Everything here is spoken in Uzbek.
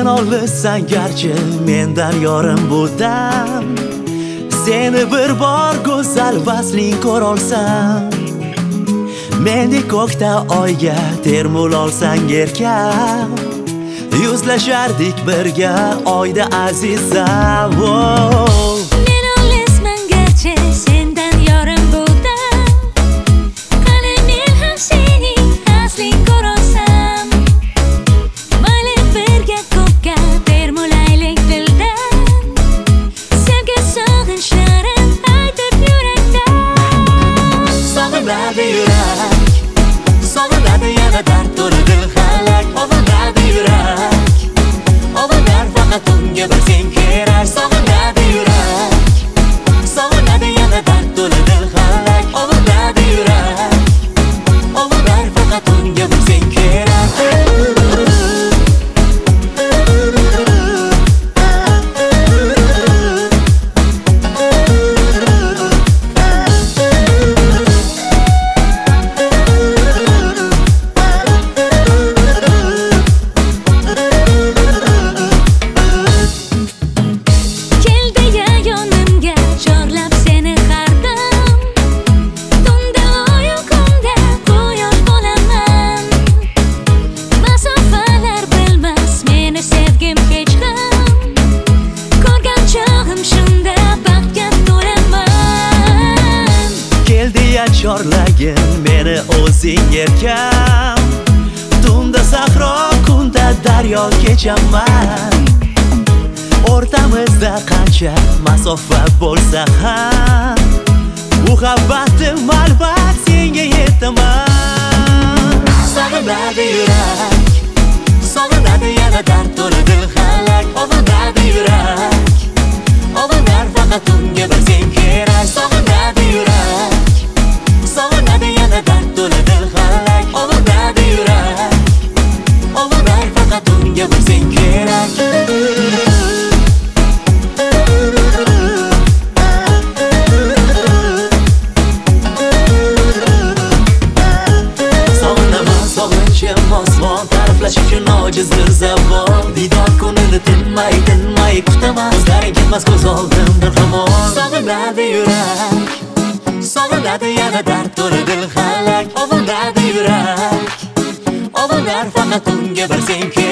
Sen olsan garchi mendan yorim bu dam, seni bir bor go'zal vasling ko'rolsam, mendek ko'kda oyga termul olsang erkam, yuzlashardik birga oyda azizam. Men olsman garchi sendan yorim bu dam, qani men ham sening vasling ko'rolsam, mayli birga ko'kka termulaylik dildan, sevgi sog'inchlarim aytib yurakdan. Sog'inadi yurak, sog'inadi yana dard to'la dil halak. Ovunadi yurak, ovunar faqat unga bir sen kerak. Sog'inadi yurak, sog'inadi yana dard to'la dil halak. Ovunadi yurak, ovunar faqat unga bir sen kerak. Chorlagin meni o'zing erkam, tunda sahro kunda daryo kechaman. O'rtamizda qancha masofa bo'lsa ham, muhabbatim albat senga yetaman. Sog'inadi yurak, sog'inadi yana dard to'la dil halak. Ovunadi yurak, ovunar faqat unga bir sen kerak. Sog'inadi yurak, sog'inadi yana dard to'la dil halak. Ovunadi yurak, ovunar faqat unga bir sen kerak. Sog'inaman sog'inchim osmon, ta'riflash uchun ojizdir zabon. Didor ko'nglini tinmay kutaman, o'zlaring ketmas ko'z oldimdir hamon. Sog'inadi yurak, sog'inadi yana dard to'la dil halak. Ovunadi yurak, ovunar faqat unga bir sen kerak.